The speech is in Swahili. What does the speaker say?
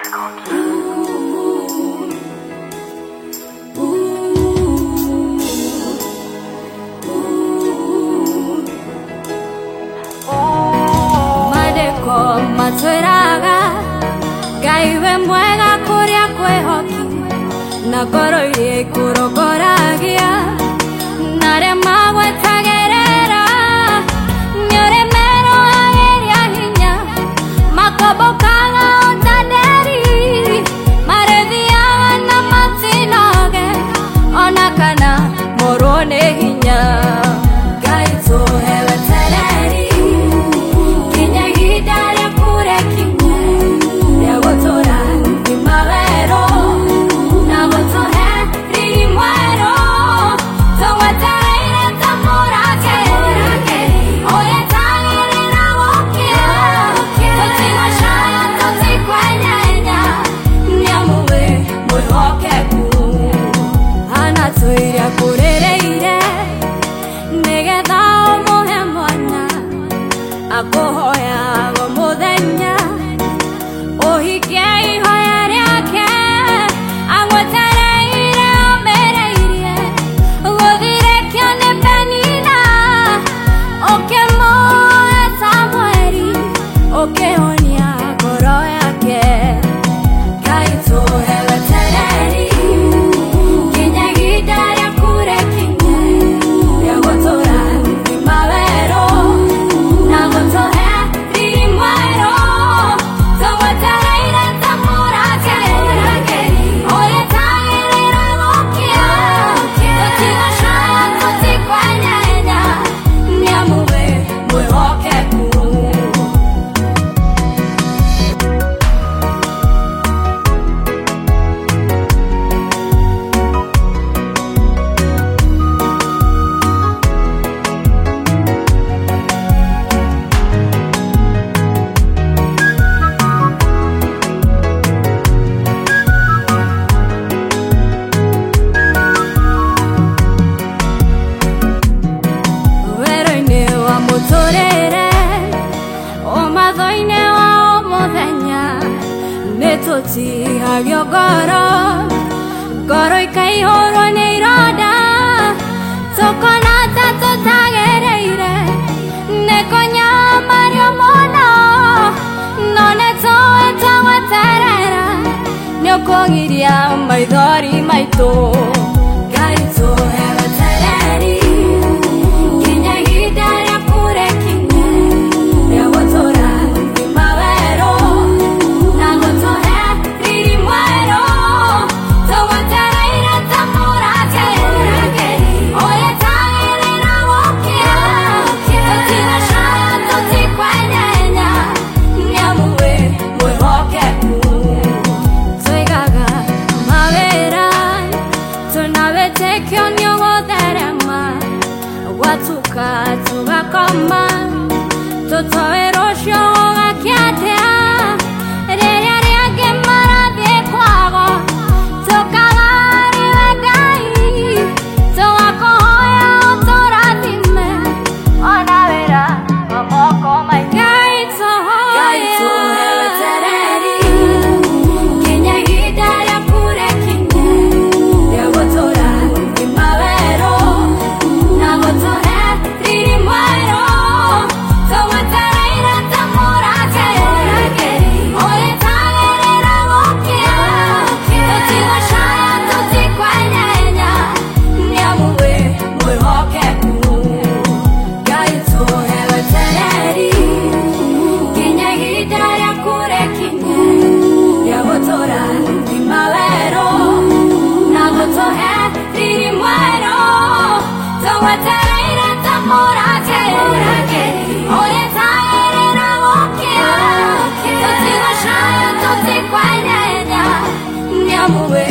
Matweraga Ngai mwega kuria kwehoki na ngoro iria ikurongoragia na aria magwetagerera nĩũrĩmero ageria hinya makombokaga ũtanderi marethiaga na matinoge ona kana morwo nĩ hinya Ngai tũhewe tereri Akuhoya go muthenya uhikie ihoya riake amwetereire omereirie guthire kione penina ukimuoya Samweli ukihonia ngoro yake Ngai tũhewe tereri nginya ihinda rĩa kũrekinya rĩa gũtũũra mawero Tũtihagio ngoro ikaihũrwo nĩ ironda tũkona ta tũtagereire nĩ kũnyamario mũno no nĩtũĩ twagweterera nĩũkũgiria maithori maitũ Ngai tũhewe tereri nginya ihinda rĩa kũrekinya rĩa gũtũũra mawero tugakoma tũtoĩ rũciũ gũgakĩatĩa rĩrĩa rĩangĩ marathiĩ kwago tũkagariwe Ngai tũgakũhoya ũtũrathime ona wĩra wa moko maitũ Ngai tũhewe tereri nginya ihinda rĩa kũrekinya rĩa gũtũũra mawero na gũtũhe I'm away.